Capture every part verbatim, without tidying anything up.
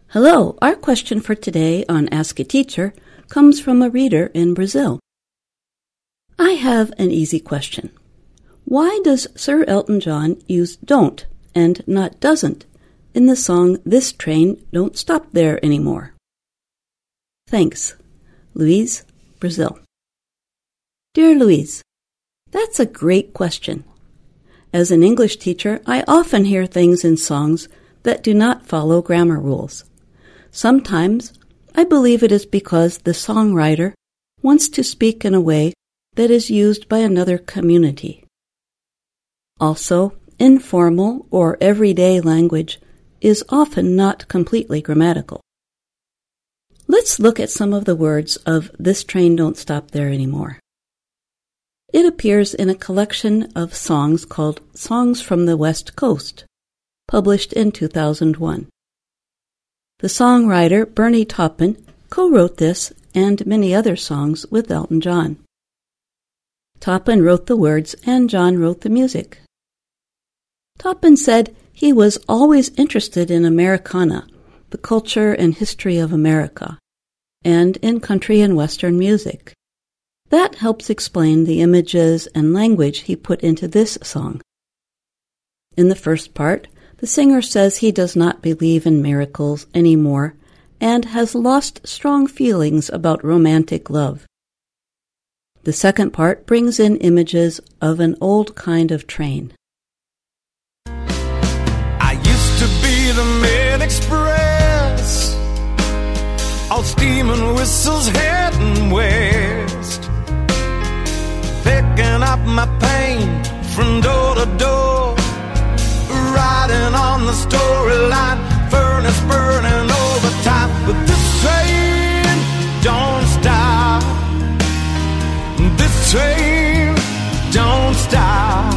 Hello, our question for today on Ask a Teacher comes from a reader in Brazil. I have an easy question. Why does Sir Elton John use don't and not doesn't in the song This Train Don't Stop There Anymore? Thanks. Louise, Brazil. Dear Louise, that's a great question. As an English teacher, I often hear things in songs that do not follow grammar rules. Sometimes I believe it is because the songwriter wants to speak in a way that is used by another community. Also, informal or everyday language is often not completely grammatical. Let's look at some of the words of This Train Don't Stop There Anymore. It appears in a collection of songs called Songs from the West Coast, published in two thousand one. The songwriter Bernie Taupin co-wrote this and many other songs with Elton John. Taupin wrote the words and John wrote the music. Taupin said he was always interested in Americana, the culture and history of America, and in country and Western music. That helps explain the images and language he put into this song. In the first part, the singer says he does not believe in miracles anymore and has lost strong feelings about romantic love. The second part brings in images of an old kind of train. I used to be the Mail Express, all steam and whistles heading west, picking up my pain from door to door, riding on the storyline, furnace burning overtime. But this train don't stop. This train don't stop.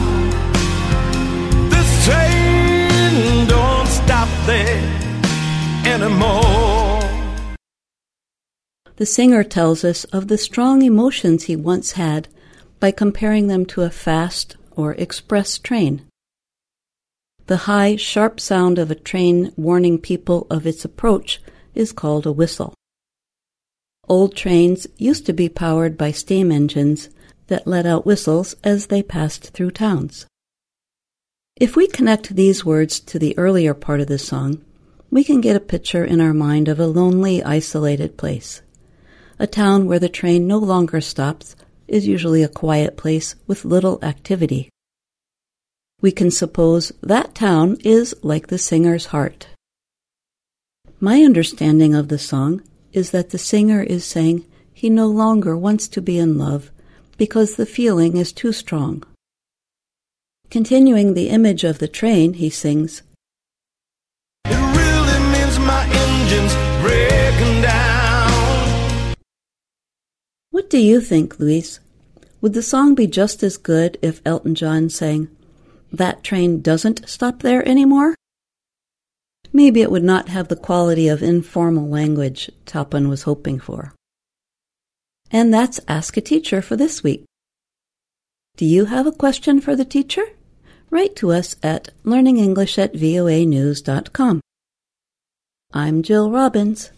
This train don't stop there anymore. The singer tells us of the strong emotions he once had by comparing them to a fast or express train. The high, sharp sound of a train warning people of its approach is called a whistle. Old trains used to be powered by steam engines that let out whistles as they passed through towns. If we connect these words to the earlier part of the song, we can get a picture in our mind of a lonely, isolated place. A town where the train no longer stops is usually a quiet place with little activity. We can suppose that town is like the singer's heart. My understanding of the song is that the singer is saying he no longer wants to be in love because the feeling is too strong. Continuing the image of the train, he sings, It really means my engine's breaking down. What do you think, Luis? Would the song be just as good if Elton John sang, That Train Doesn't Stop There Anymore? Maybe it would not have the quality of informal language Taupin was hoping for. And that's Ask a Teacher for this week. Do you have a question for the teacher? Write to us at learning english at voa news dot com. I'm Jill Robbins.